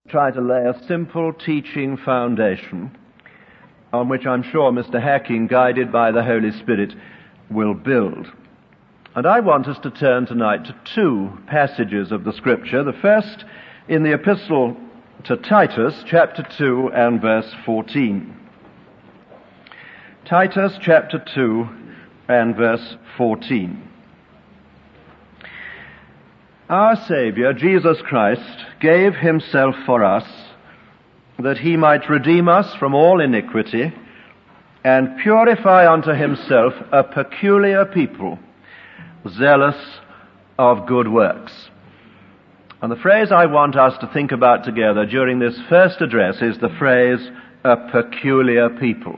try to lay a simple teaching foundation on which I'm sure Mr. Hacking, guided by the Holy Spirit, will build. And I want us to turn tonight to two passages of the Scripture. The first in the Epistle to Titus, chapter 2 and verse 14. Titus chapter 2 and verse 14. Our Saviour, Jesus Christ, gave himself for us, that he might redeem us from all iniquity, and purify unto himself a peculiar people, zealous of good works. And the phrase I want us to think about together during this first address is the phrase, a peculiar people.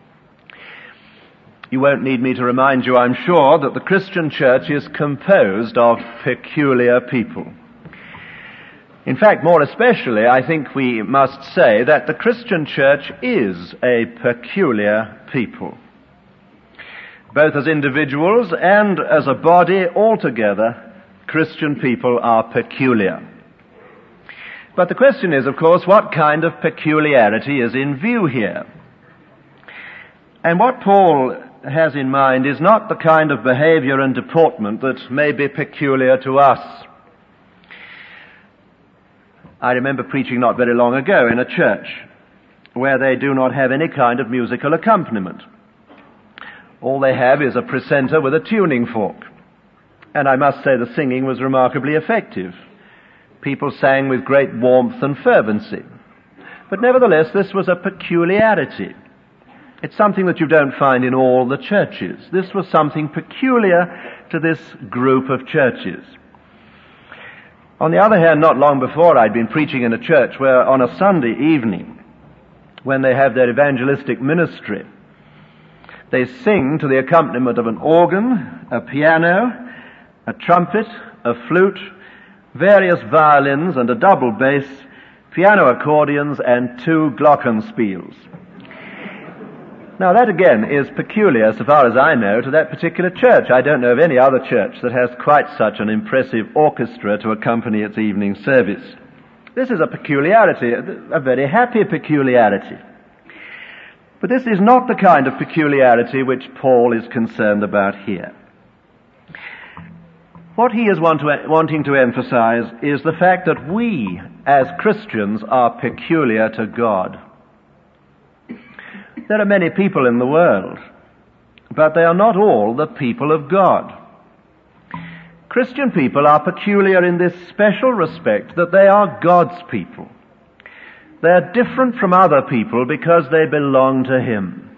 You won't need me to remind you, I'm sure, that the Christian church is composed of peculiar people. In fact, more especially, I think we must say that the Christian church is a peculiar people. Both as individuals and as a body altogether, Christian people are peculiar. But the question is, of course, what kind of peculiarity is in view here? And what Paul has in mind is not the kind of behavior and deportment that may be peculiar to us. I remember preaching not very long ago in a church where they do not have any kind of musical accompaniment. All they have is a precentor with a tuning fork. And I must say the singing was remarkably effective. People sang with great warmth and fervency. But nevertheless, this was a peculiarity. It's something that you don't find in all the churches. This was something peculiar to this group of churches. On the other hand, not long before, I'd been preaching in a church where on a Sunday evening, when they have their evangelistic ministry, they sing to the accompaniment of an organ, a piano, a trumpet, a flute, various violins and a double bass, piano accordions and 2 glockenspiels. Now that again is peculiar, so far as I know, to that particular church. I don't know of any other church that has quite such an impressive orchestra to accompany its evening service. This is a peculiarity, a very happy peculiarity. But this is not the kind of peculiarity which Paul is concerned about here. What he is wanting to emphasize is the fact that we, as Christians, are peculiar to God. There are many people in the world, but they are not all the people of God. Christian people are peculiar in this special respect that they are God's people. They are different from other people because they belong to Him.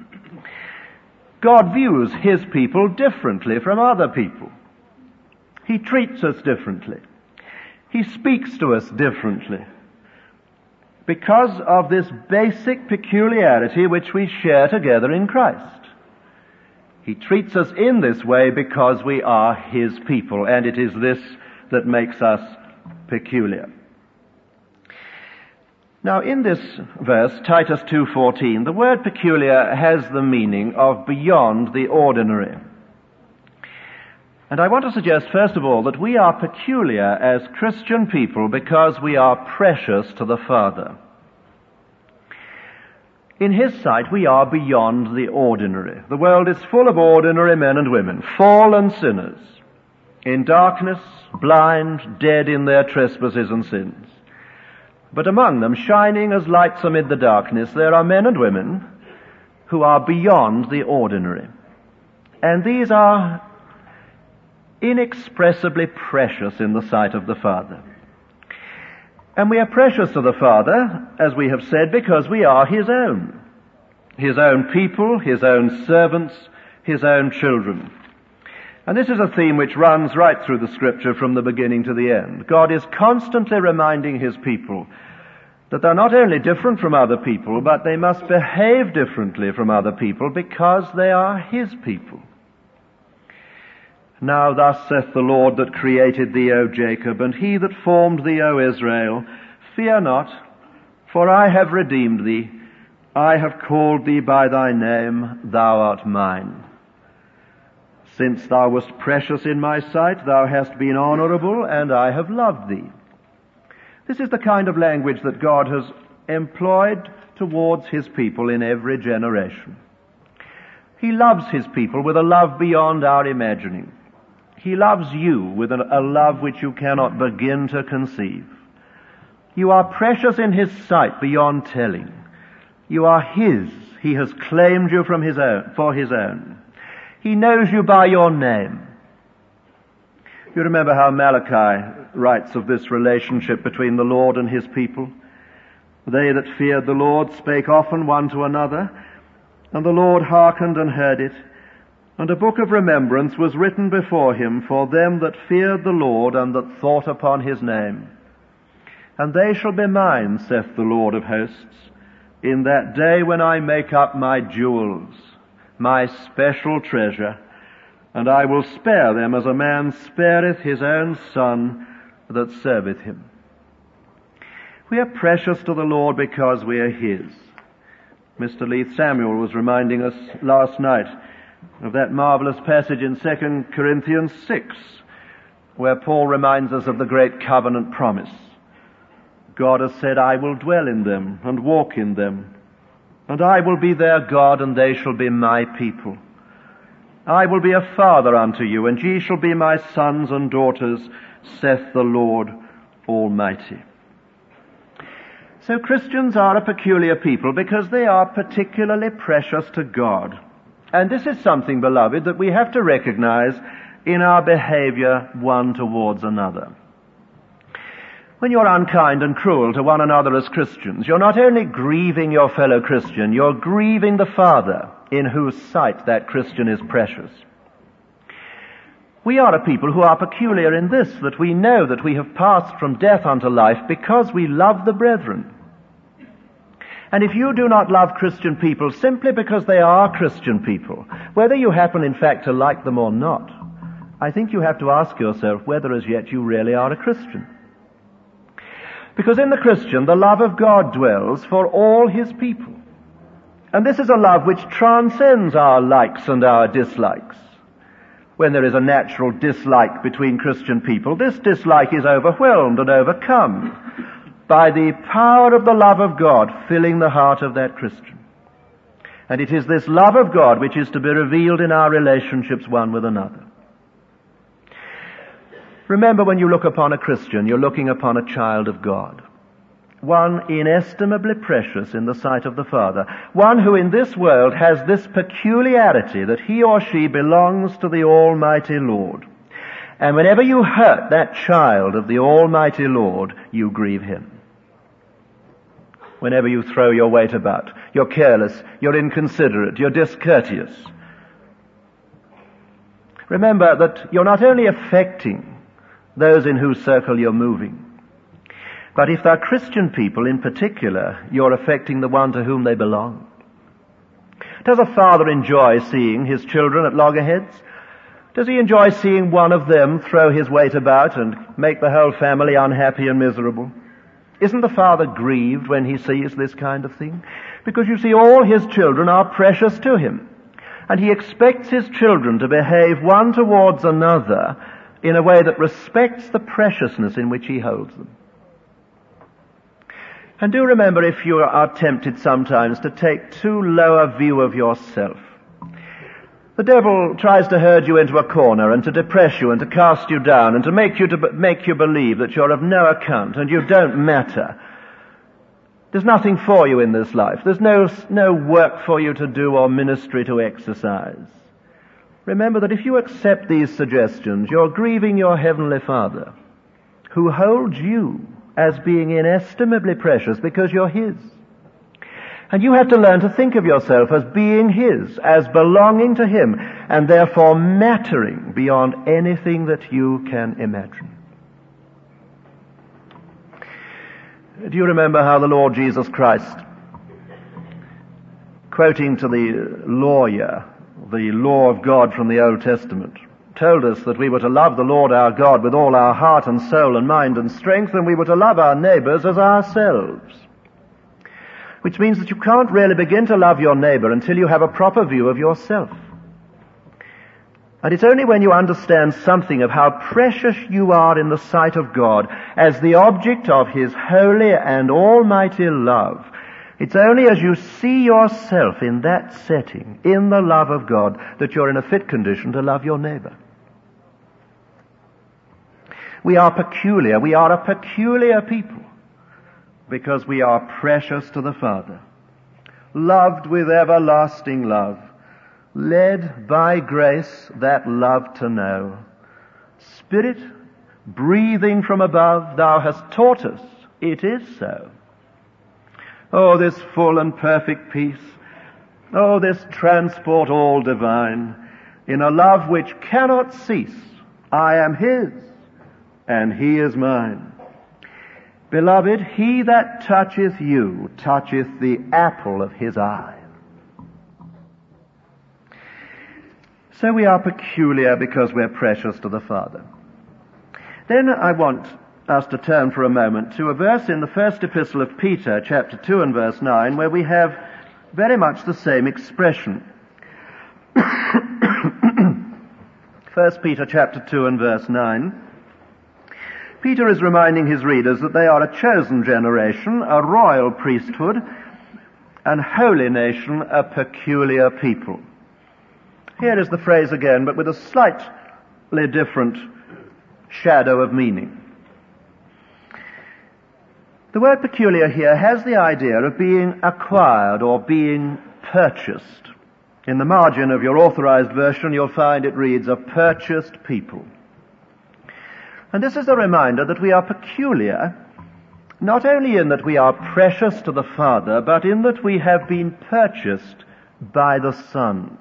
God views His people differently from other people. He treats us differently. He speaks to us differently, because of this basic peculiarity which we share together in Christ. He treats us in this way because we are His people, and it is this that makes us peculiar. Now in this verse, Titus 2:14, the word peculiar has the meaning of beyond the ordinary. And I want to suggest, first of all, that we are peculiar as Christian people because we are precious to the Father. In His sight, we are beyond the ordinary. The world is full of ordinary men and women, fallen sinners, in darkness, blind, dead in their trespasses and sins. But among them, shining as lights amid the darkness, there are men and women who are beyond the ordinary. And these are inexpressibly precious in the sight of the Father. And we are precious to the Father, as we have said, because we are His own people, His own servants, His own children. And this is a theme which runs right through the Scripture from the beginning to the end. God is constantly reminding His people that they're not only different from other people, but they must behave differently from other people because they are His people. Now thus saith the Lord that created thee, O Jacob, and he that formed thee, O Israel, fear not, for I have redeemed thee. I have called thee by thy name, thou art mine. Since thou wast precious in my sight, thou hast been honorable, and I have loved thee. This is the kind of language that God has employed towards his people in every generation. He loves his people with a love beyond our imagining. He loves you with a love which you cannot begin to conceive. You are precious in his sight beyond telling. You are his. He has claimed you from for his own. He knows you by your name. You remember how Malachi writes of this relationship between the Lord and his people. They that feared the Lord spake often one to another, and the Lord hearkened and heard it. And a book of remembrance was written before him for them that feared the Lord and that thought upon his name. And they shall be mine, saith the Lord of hosts, in that day when I make up my jewels, my special treasure, and I will spare them as a man spareth his own son that serveth him. We are precious to the Lord because we are his. Mr. Leith Samuel was reminding us last night of that marvelous passage in 2 Corinthians 6, where Paul reminds us of the great covenant promise. God has said, I will dwell in them and walk in them, and I will be their God, and they shall be my people. I will be a father unto you, and ye shall be my sons and daughters, saith the Lord Almighty. So Christians are a peculiar people because they are particularly precious to God. And this is something, beloved, that we have to recognize in our behavior one towards another. When you're unkind and cruel to one another as Christians, you're not only grieving your fellow Christian, you're grieving the Father in whose sight that Christian is precious. We are a people who are peculiar in this, that we know that we have passed from death unto life because we love the brethren. And if you do not love Christian people simply because they are Christian people, whether you happen in fact to like them or not, I think you have to ask yourself whether as yet you really are a Christian. Because in the Christian, the love of God dwells for all his people. And this is a love which transcends our likes and our dislikes. When there is a natural dislike between Christian people, this dislike is overwhelmed and overcome by the power of the love of God filling the heart of that Christian. And it is this love of God which is to be revealed in our relationships one with another. Remember, when you look upon a Christian, you're looking upon a child of God. One inestimably precious in the sight of the Father. One who in this world has this peculiarity that he or she belongs to the Almighty Lord. And whenever you hurt that child of the Almighty Lord, you grieve him. Whenever you throw your weight about, you're careless, you're inconsiderate, you're discourteous. Remember that you're not only affecting those in whose circle you're moving, but if they're Christian people in particular, you're affecting the one to whom they belong. Does a father enjoy seeing his children at loggerheads? Does he enjoy seeing one of them throw his weight about and make the whole family unhappy and miserable? Isn't the father grieved when he sees this kind of thing? Because you see, all his children are precious to him, and he expects his children to behave one towards another in a way that respects the preciousness in which he holds them. And do remember, if you are tempted sometimes to take too low a view of yourself, the devil tries to herd you into a corner and to depress you and to cast you down and to make you believe that you're of no account and you don't matter. There's nothing for you in this life. There's no work for you to do or ministry to exercise. Remember that if you accept these suggestions, you're grieving your Heavenly Father, who holds you as being inestimably precious because you're his. And you have to learn to think of yourself as being his, as belonging to him, and therefore mattering beyond anything that you can imagine. Do you remember how the Lord Jesus Christ, quoting to the lawyer, the law of God from the Old Testament, told us that we were to love the Lord our God with all our heart and soul and mind and strength, and we were to love our neighbors as ourselves. Which means that you can't really begin to love your neighbor until you have a proper view of yourself. And it's only when you understand something of how precious you are in the sight of God as the object of His holy and almighty love, it's only as you see yourself in that setting, in the love of God, that you're in a fit condition to love your neighbor. We are peculiar. We are a peculiar people because we are precious to the Father, loved with everlasting love, led by grace that love to know. Spirit, breathing from above, thou hast taught us it is so. Oh, this full and perfect peace. Oh, this transport all divine, in a love which cannot cease. I am His, and He is mine. Beloved, he that toucheth you toucheth the apple of His eye. So we are peculiar because we're precious to the Father. Then I want us to turn for a moment to a verse in the first epistle of Peter, chapter 2 and verse 9, where we have very much the same expression. 1 Peter chapter 2 and verse 9. Peter is reminding his readers that they are a chosen generation, a royal priesthood, an holy nation, a peculiar people. Here is the phrase again, but with a slightly different shadow of meaning. The word peculiar here has the idea of being acquired or being purchased. In the margin of your authorized version, you'll find it reads, a purchased people. And this is a reminder that we are peculiar, not only in that we are precious to the Father, but in that we have been purchased by the Son.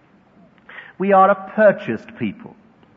We are a purchased people.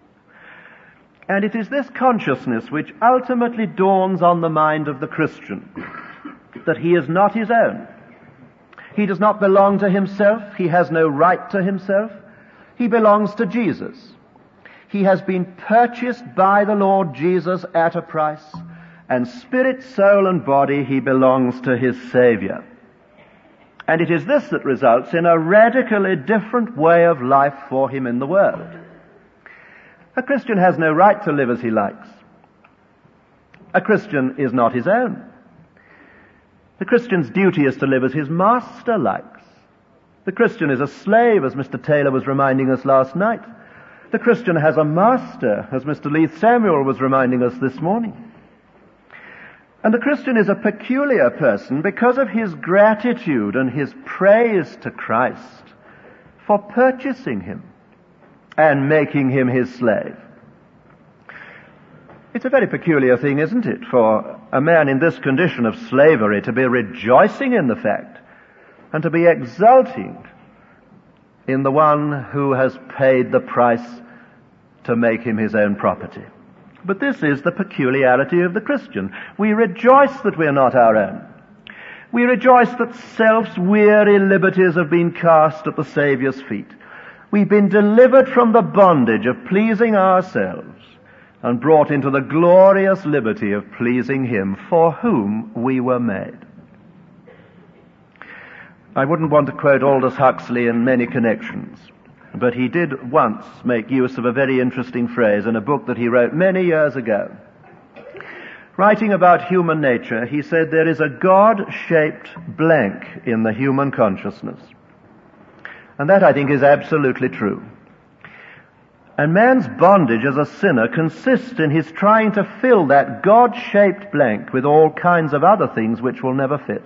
And it is this consciousness which ultimately dawns on the mind of the Christian, that he is not his own. He does not belong to himself. He has no right to himself. He belongs to Jesus. He has been purchased by the Lord Jesus at a price, and spirit, soul, and body he belongs to his Savior. And it is this that results in a radically different way of life for him in the world. A Christian has no right to live as he likes. A Christian is not his own. The Christian's duty is to live as his master likes. The Christian is a slave, as Mr. Taylor was reminding us last night. The Christian has a master, as Mr. Leith Samuel was reminding us this morning. And the Christian is a peculiar person because of his gratitude and his praise to Christ for purchasing him and making him his slave. It's a very peculiar thing, isn't it, for a man in this condition of slavery to be rejoicing in the fact and to be exulting in the one who has paid the price to make him his own property. But this is the peculiarity of the Christian. We rejoice that we are not our own. We rejoice that self's weary liberties have been cast at the Saviour's feet. We've been delivered from the bondage of pleasing ourselves and brought into the glorious liberty of pleasing Him for whom we were made. I wouldn't want to quote Aldous Huxley in many connections, but he did once make use of a very interesting phrase in a book that he wrote many years ago. Writing about human nature, he said there is a God-shaped blank in the human consciousness. And that, I think, is absolutely true. And man's bondage as a sinner consists in his trying to fill that God-shaped blank with all kinds of other things which will never fit.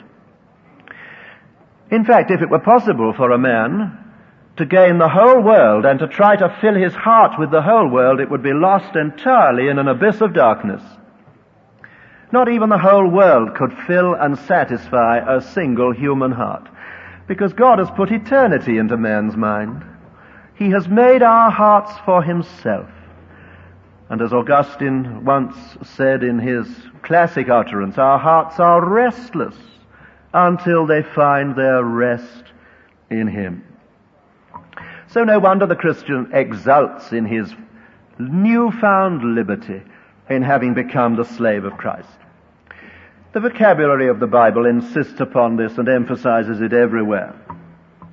In fact, if it were possible for a man to gain the whole world and to try to fill his heart with the whole world, it would be lost entirely in an abyss of darkness. Not even the whole world could fill and satisfy a single human heart, because God has put eternity into man's mind. He has made our hearts for Himself. And as Augustine once said in his classic utterance, our hearts are restless until they find their rest in Him. So no wonder the Christian exults in his newfound liberty in having become the slave of Christ. The vocabulary of the Bible insists upon this and emphasizes it everywhere.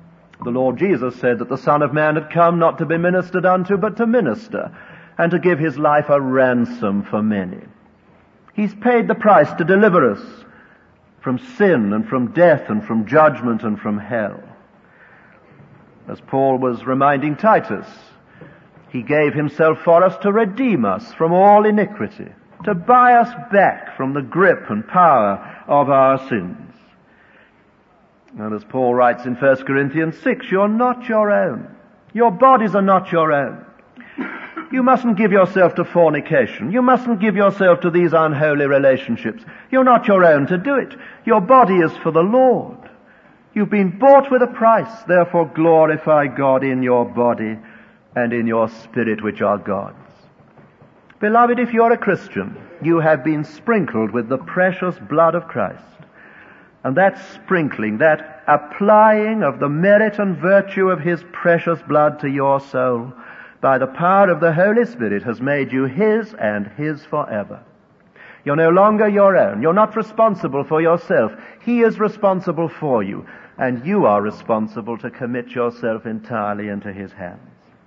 The Lord Jesus said that the Son of Man had come not to be ministered unto, but to minister, and to give his life a ransom for many. He's paid the price to deliver us from sin and from death and from judgment and from hell. As Paul was reminding Titus, he gave himself for us to redeem us from all iniquity, to buy us back from the grip and power of our sins. And as Paul writes in 1 Corinthians 6, you're not your own. Your bodies are not your own. You mustn't give yourself to fornication. You mustn't give yourself to these unholy relationships. You're not your own to do it. Your body is for the Lord. You've been bought with a price. Therefore glorify God in your body and in your spirit, which are God's. Beloved, if you're a Christian, you have been sprinkled with the precious blood of Christ. And that sprinkling, that applying of the merit and virtue of his precious blood to your soul by the power of the Holy Spirit has made you his and his forever. You're no longer your own. You're not responsible for yourself. He is responsible for you, and you are responsible to commit yourself entirely into his hands.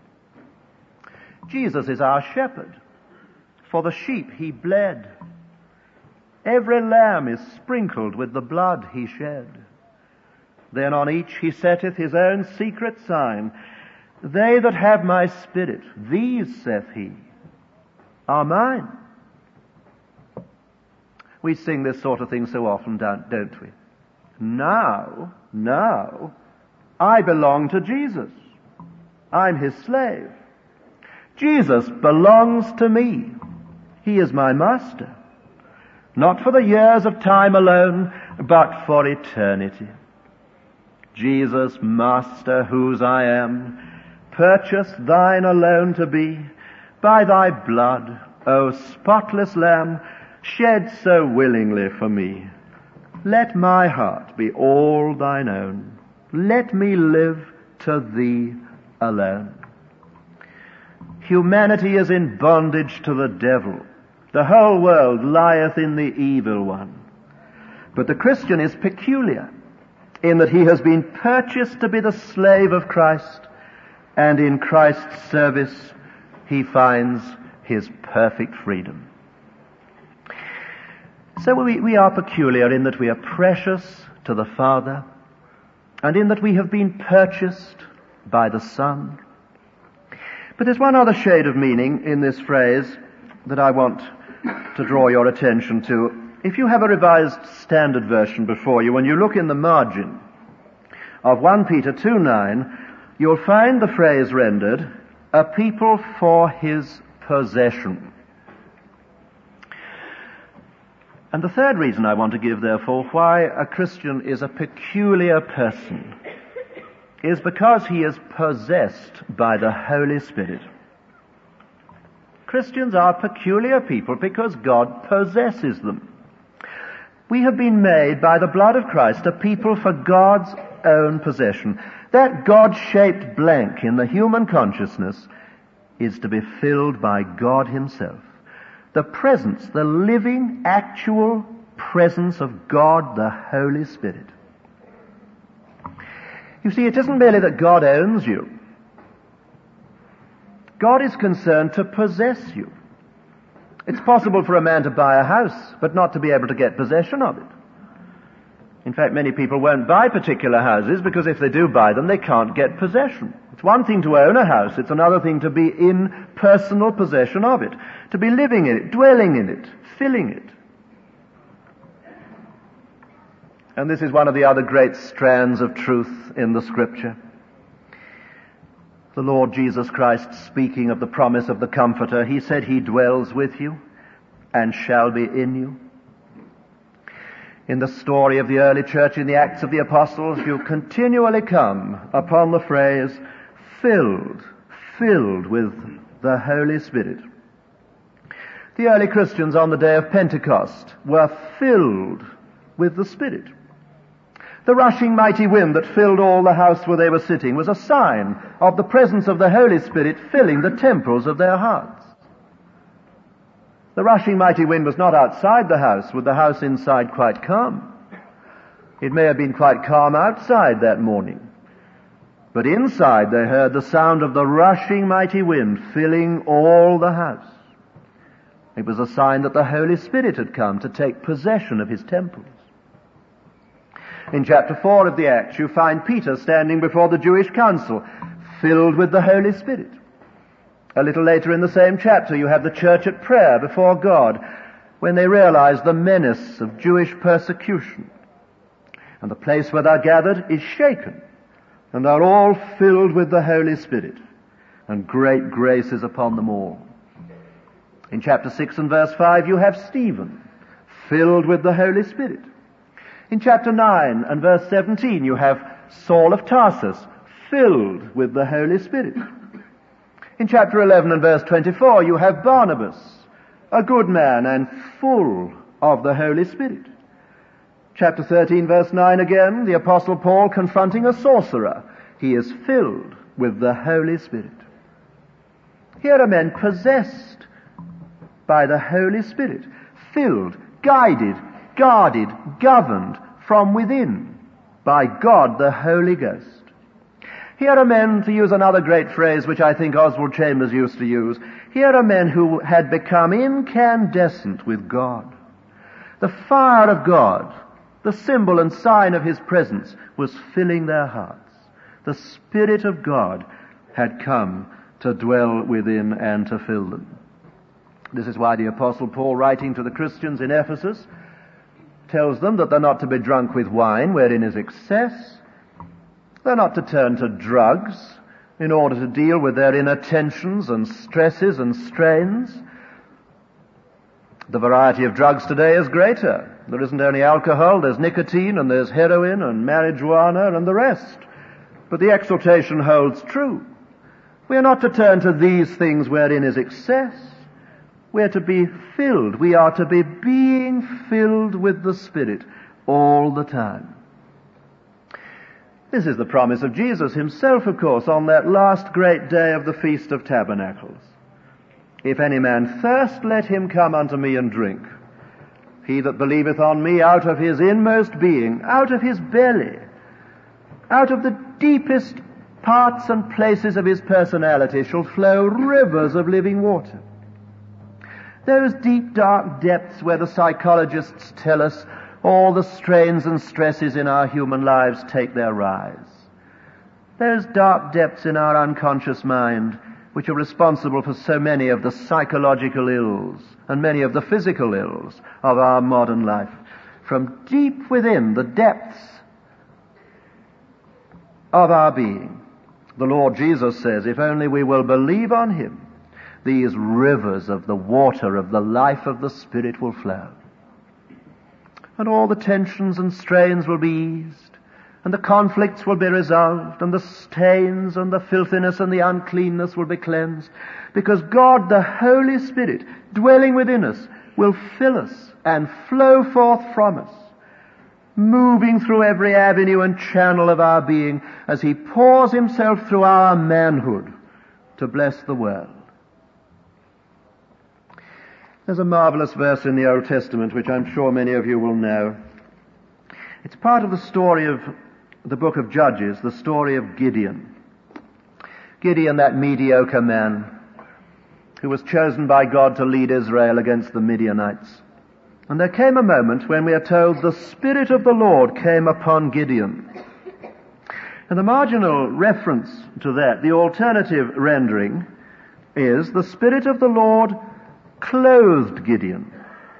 Jesus is our shepherd. For the sheep he bled. Every lamb is sprinkled with the blood he shed. Then on each he setteth his own secret sign. They that have my spirit, these, saith he, are mine. We sing this sort of thing so often, don't we? Now, I belong to Jesus. I'm his slave. Jesus belongs to me. He is my master. Not for the years of time alone, but for eternity. Jesus, Master, whose I am, purchased thine alone to be, by thy blood, O spotless Lamb, shed so willingly for me. Let my heart be all thine own. Let me live to thee alone. Humanity is in bondage to the devil. The whole world lieth in the evil one. But the Christian is peculiar in that he has been purchased to be the slave of Christ, and in Christ's service he finds his perfect freedom. So we are peculiar in that we are precious to the Father, and in that we have been purchased by the Son. But there's one other shade of meaning in this phrase that I want to draw your attention to. If you have a Revised Standard Version before you, when you look in the margin of 1 Peter 2:9, you'll find the phrase rendered, a people for his possession. And the third reason I want to give, therefore, why a Christian is a peculiar person is because he is possessed by the Holy Spirit. Christians are peculiar people because God possesses them. We have been made by the blood of Christ a people for God's own possession. That God-shaped blank in the human consciousness is to be filled by God himself. The presence, the living, actual presence of God, the Holy Spirit. You see, it isn't merely that God owns you. God is concerned to possess you. It's possible for a man to buy a house, but not to be able to get possession of it. In fact, many people won't buy particular houses because if they do buy them, they can't get possession. It's one thing to own a house, it's another thing to be in personal possession of it, to be living in it, dwelling in it, filling it. And this is one of the other great strands of truth in the Scripture. The Lord Jesus Christ, speaking of the promise of the Comforter, he said he dwells with you and shall be in you. In the story of the early church in the Acts of the Apostles, you continually come upon the phrase, filled with the Holy Spirit. The early Christians on the day of Pentecost were filled with the Spirit. The rushing mighty wind that filled all the house where they were sitting was a sign of the presence of the Holy Spirit filling the temples of their hearts. The rushing mighty wind was not outside the house, with the house inside quite calm. It may have been quite calm outside that morning, But inside they heard the sound of the rushing mighty wind filling all the house. It was a sign that the Holy Spirit had come to take possession of his temples. In chapter 4 of the Acts, you find Peter standing before the Jewish council, filled with the Holy Spirit. A little later in the same chapter, you have the church at prayer before God, when they realize the menace of Jewish persecution. And the place where they're gathered is shaken, and are all filled with the Holy Spirit, and great grace is upon them all. In chapter 6 and verse 5, you have Stephen, filled with the Holy Spirit. In chapter 9 and verse 17, you have Saul of Tarsus, filled with the Holy Spirit. In chapter 11 and verse 24, you have Barnabas, a good man and full of the Holy Spirit. Chapter 13 verse 9 again, the Apostle Paul confronting a sorcerer. He is filled with the Holy Spirit. Here are men possessed by the Holy Spirit, filled, guided, guarded, governed from within by God the Holy Ghost. Here are men, to use another great phrase which I think Oswald Chambers used to use, here are men who had become incandescent with God. The fire of God, the symbol and sign of his presence, was filling their hearts. The Spirit of God had come to dwell within and to fill them. This is why the Apostle Paul, writing to the Christians in Ephesus, tells them that they're not to be drunk with wine, wherein is excess. They're not to turn to drugs in order to deal with their inner tensions and stresses and strains. The variety of drugs today is greater. There isn't only alcohol, there's nicotine, and there's heroin and marijuana and the rest. But the exhortation holds true. We are not to turn to these things wherein is excess. We are to be filled. We are to be being filled with the Spirit all the time. This is the promise of Jesus himself, of course, on that last great day of the Feast of Tabernacles. If any man thirst, let him come unto me and drink. He that believeth on me, out of his inmost being, out of his belly, out of the deepest parts and places of his personality shall flow rivers of living water. Those deep, dark depths where the psychologists tell us all the strains and stresses in our human lives take their rise. Those dark depths in our unconscious mind which are responsible for so many of the psychological ills and many of the physical ills of our modern life. From deep within the depths of our being, the Lord Jesus says, if only we will believe on him, these rivers of the water of the life of the Spirit will flow. And all the tensions and strains will be eased, and the conflicts will be resolved, and the stains and the filthiness and the uncleanness will be cleansed, because God, the Holy Spirit, dwelling within us, will fill us and flow forth from us, moving through every avenue and channel of our being as he pours himself through our manhood to bless the world. There's a marvelous verse in the Old Testament which I'm sure many of you will know. It's part of the story of the book of Judges, the story of Gideon. Gideon, that mediocre man who was chosen by God to lead Israel against the Midianites. And there came a moment when we are told the Spirit of the Lord came upon Gideon. And the marginal reference to that, the alternative rendering, is the Spirit of the Lord clothed Gideon.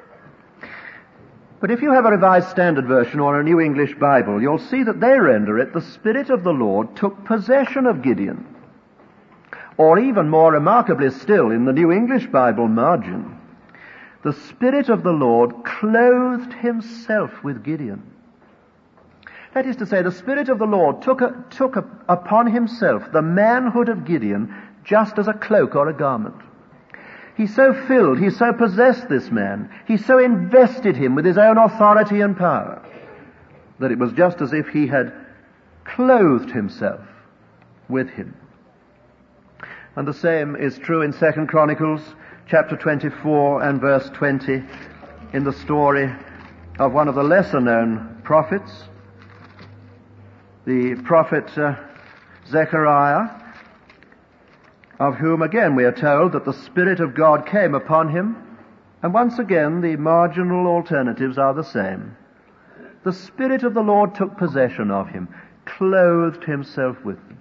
But if you have a Revised Standard Version or a New English Bible, you'll see that they render it, the Spirit of the Lord took possession of Gideon. Or even more remarkably still, in the New English Bible margin, the Spirit of the Lord clothed himself with Gideon. That is to say, the Spirit of the Lord took upon himself the manhood of Gideon just as a cloak or a garment. He so filled, he so possessed this man, he so invested him with his own authority and power, that it was just as if he had clothed himself with him. And the same is true in 2 Chronicles chapter 24 and verse 20, in the story of one of the lesser known prophets, the prophet Zechariah, of whom again we are told that the Spirit of God came upon him, and once again the marginal alternatives are the same. The Spirit of the Lord took possession of him, clothed himself with them.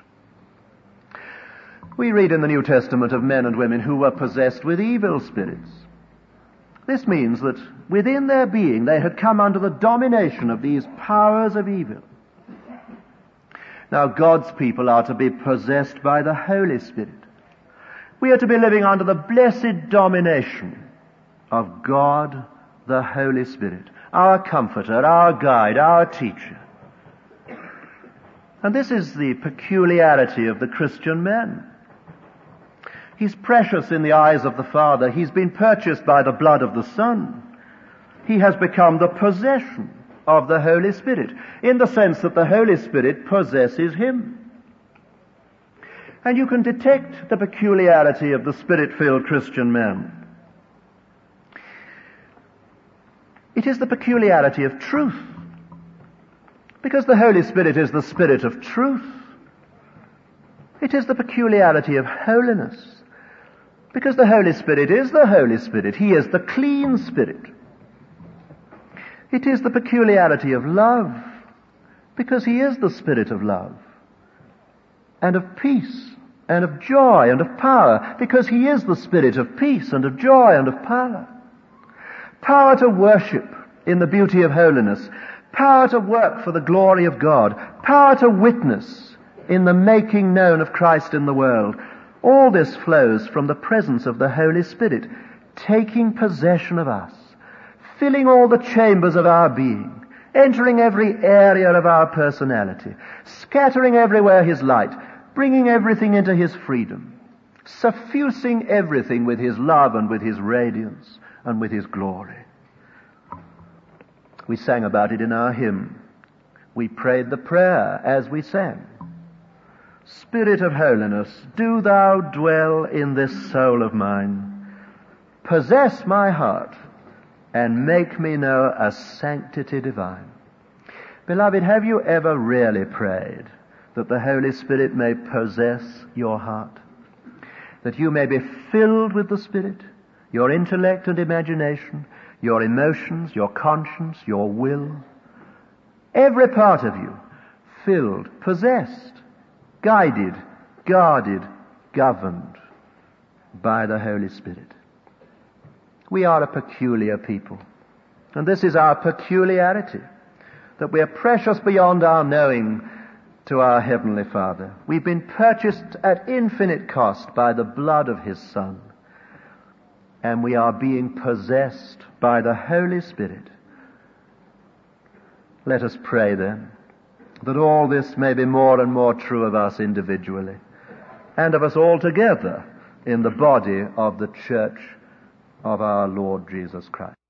We read in the New Testament of men and women who were possessed with evil spirits. This means that within their being they had come under the domination of these powers of evil. Now God's people are to be possessed by the Holy Spirit. We are to be living under the blessed domination of God, the Holy Spirit, our comforter, our guide, our teacher. And this is the peculiarity of the Christian man. He's precious in the eyes of the Father. He's been purchased by the blood of the Son. He has become the possession of the Holy Spirit, in the sense that the Holy Spirit possesses him. And you can detect the peculiarity of the Spirit-filled Christian man. It is the peculiarity of truth, because the Holy Spirit is the Spirit of truth. It is the peculiarity of holiness, because the Holy Spirit is the Holy Spirit. He is the clean Spirit. It is the peculiarity of love, because he is the Spirit of love, and of peace, and of joy, and of power, because he is the Spirit of peace, and of joy, and of power. Power to worship in the beauty of holiness, power to work for the glory of God, power to witness in the making known of Christ in the world. All this flows from the presence of the Holy Spirit, taking possession of us, filling all the chambers of our being, entering every area of our personality, scattering everywhere his light, bringing everything into his freedom, suffusing everything with his love and with his radiance and with his glory. We sang about it in our hymn. We prayed the prayer as we sang. Spirit of holiness, do thou dwell in this soul of mine. Possess my heart and make me know a sanctity divine. Beloved, have you ever really prayed that the Holy Spirit may possess your heart? That you may be filled with the Spirit, your intellect and imagination, your emotions, your conscience, your will, every part of you filled, possessed, guided, guarded, governed by the Holy Spirit. We are a peculiar people, and this is our peculiarity, that we are precious beyond our knowing to our Heavenly Father. We've been purchased at infinite cost by the blood of His Son, and we are being possessed by the Holy Spirit. Let us pray then, that all this may be more and more true of us individually, and of us all together in the body of the Church of our Lord Jesus Christ.